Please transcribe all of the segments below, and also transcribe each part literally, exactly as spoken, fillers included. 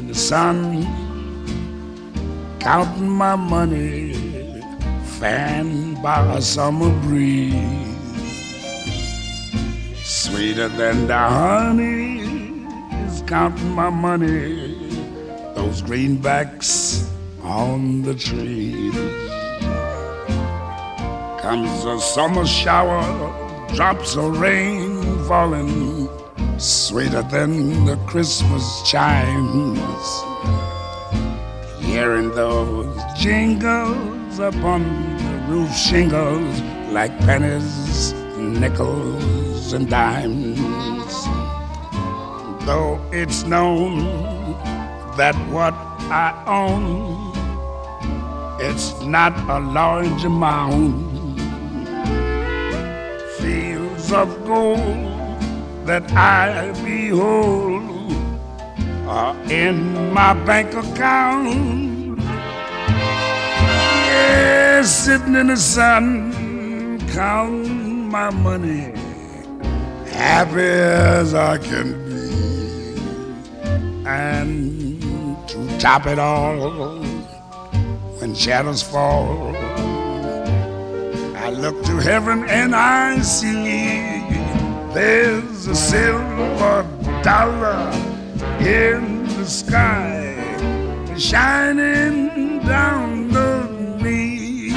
in the sun, counting my money, fanned by a summer breeze. Sweeter than the honey is counting my money, those greenbacks on the trees. Comes a summer shower, drops of rain falling, sweeter than the Christmas chimes. Hearing those jingles upon the roof shingles like pennies, nickels, and dimes. Though it's known that what I own, it's not a large amount. Fields of gold that I behold are in my bank account. Yes, sitting in the sun, counting my money, happy as I can be. And to top it all, when shadows fall, I look to heaven and I see there's a silver dollar in the sky shining down on me.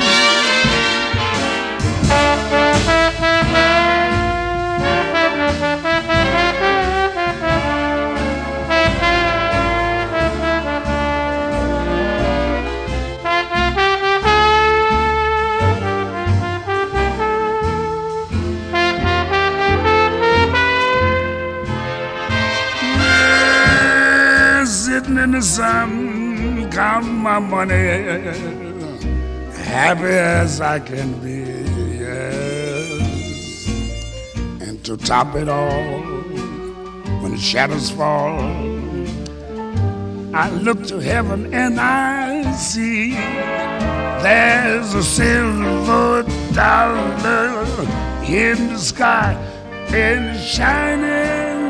Sitting in the sun, counting my money, happy as I can be, yes. And to top it all, when the shadows fall, I look to heaven and I see there's a silver dollar in the sky and shining.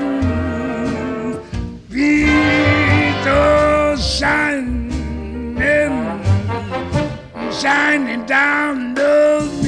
Oh, shining, shining down the